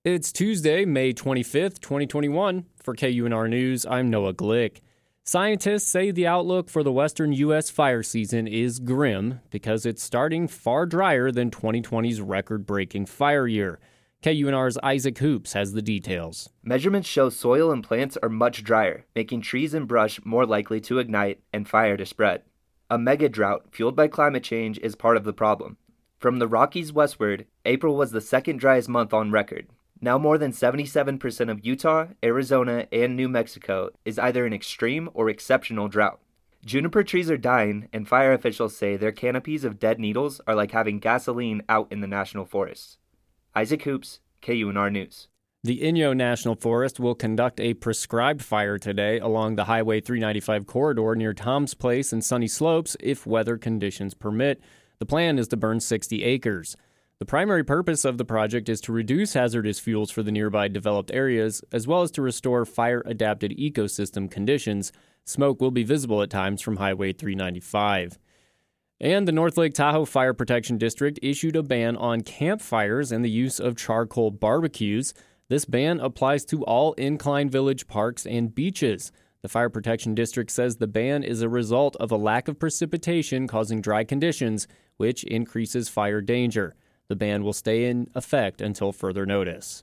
It's Tuesday, May 25th, 2021. For KUNR News, I'm Noah Glick. Scientists say the outlook for the western U.S. fire season is grim because it's starting far drier than 2020's record-breaking fire year. KUNR's Isaac Hoops has the details. Measurements show soil and plants are much drier, making trees and brush more likely to ignite and fire to spread. A mega drought fueled by climate change is part of the problem. From the Rockies westward, April was the second driest month on record. Now more than 77% of Utah, Arizona, and New Mexico is either an extreme or exceptional drought. Juniper trees are dying, and fire officials say their canopies of dead needles are like having gasoline out in the national forests. Isaac Hoops, KUNR News. The Inyo National Forest will conduct a prescribed fire today along the Highway 395 corridor near Tom's Place and Sunny Slopes if weather conditions permit. The plan is to burn 60 acres. The primary purpose of the project is to reduce hazardous fuels for the nearby developed areas, as well as to restore fire-adapted ecosystem conditions. Smoke will be visible at times from Highway 395. And the North Lake Tahoe Fire Protection District issued a ban on campfires and the use of charcoal barbecues. This ban applies to all Incline Village parks and beaches. The Fire Protection District says the ban is a result of a lack of precipitation causing dry conditions, which increases fire danger. The ban will stay in effect until further notice.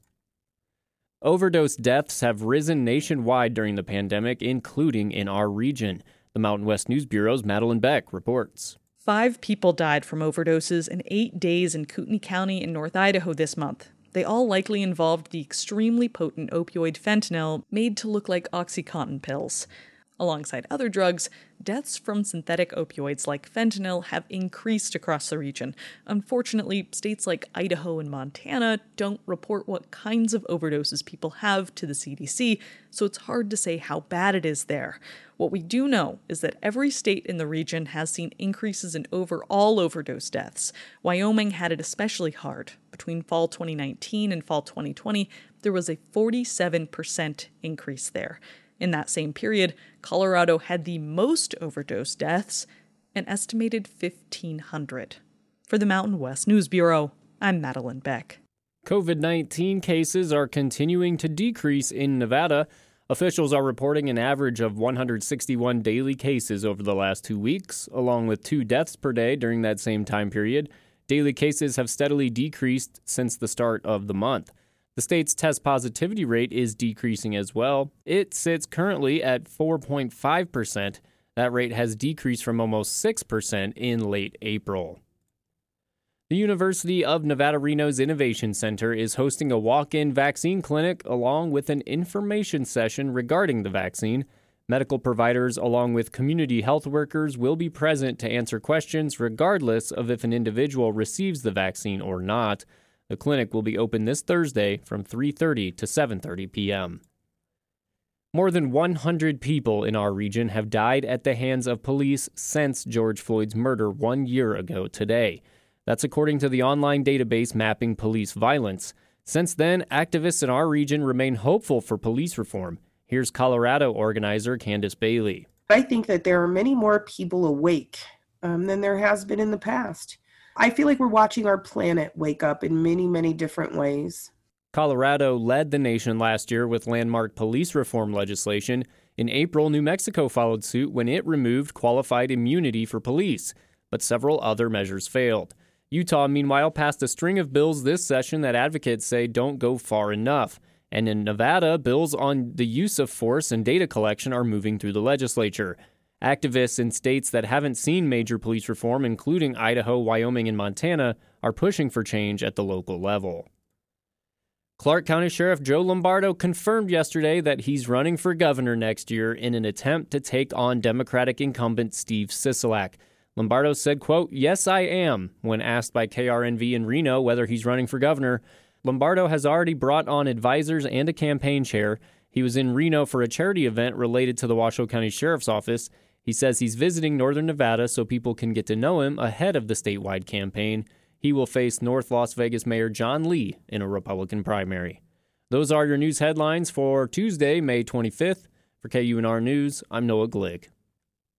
Overdose deaths have risen nationwide during the pandemic, including in our region. The Mountain West News Bureau's Madeline Beck reports. 5 people died from overdoses in 8 days in Kootenai County in North Idaho this month. They all likely involved the extremely potent opioid fentanyl made to look like OxyContin pills. Alongside other drugs, deaths from synthetic opioids like fentanyl have increased across the region. Unfortunately, states like Idaho and Montana don't report what kinds of overdoses people have to the CDC, so it's hard to say how bad it is there. What we do know is that every state in the region has seen increases in overall overdose deaths. Wyoming had it especially hard. Between fall 2019 and fall 2020, there was a 47% increase there. In that same period, Colorado had the most overdose deaths, an estimated 1,500. For the Mountain West News Bureau, I'm Madeline Beck. COVID-19 cases are continuing to decrease in Nevada. Officials are reporting an average of 161 daily cases over the last 2 weeks, along with 2 deaths per day during that same time period. Daily cases have steadily decreased since the start of the month. The state's test positivity rate is decreasing as well. It sits currently at 4.5%. That rate has decreased from almost 6% in late April. The University of Nevada, Reno's Innovation Center is hosting a walk-in vaccine clinic along with an information session regarding the vaccine. Medical providers along with community health workers will be present to answer questions regardless of if an individual receives the vaccine or not. The clinic will be open this Thursday from 3:30 to 7:30 p.m. More than 100 people in our region have died at the hands of police since George Floyd's murder 1 year ago today. That's according to the online database mapping police violence. Since then, activists in our region remain hopeful for police reform. Here's Colorado organizer Candace Bailey. I think that there are many more people awake than there has been in the past. I feel like we're watching our planet wake up in many, many different ways. Colorado led the nation last year with landmark police reform legislation. In April, New Mexico followed suit when it removed qualified immunity for police, but several other measures failed. Utah, meanwhile, passed a string of bills this session that advocates say don't go far enough. And in Nevada, bills on the use of force and data collection are moving through the legislature. Activists in states that haven't seen major police reform, including Idaho, Wyoming, and Montana, are pushing for change at the local level. Clark County Sheriff Joe Lombardo confirmed yesterday that he's running for governor next year in an attempt to take on Democratic incumbent Steve Sisolak. Lombardo said, quote, "Yes, I am," when asked by KRNV in Reno whether he's running for governor. Lombardo has already brought on advisors and a campaign chair. He was in Reno for a charity event related to the Washoe County Sheriff's Office. He says he's visiting northern Nevada so people can get to know him ahead of the statewide campaign. He will face North Las Vegas Mayor John Lee in a Republican primary. Those are your news headlines for Tuesday, May 25th. For KUNR News, I'm Noah Glick.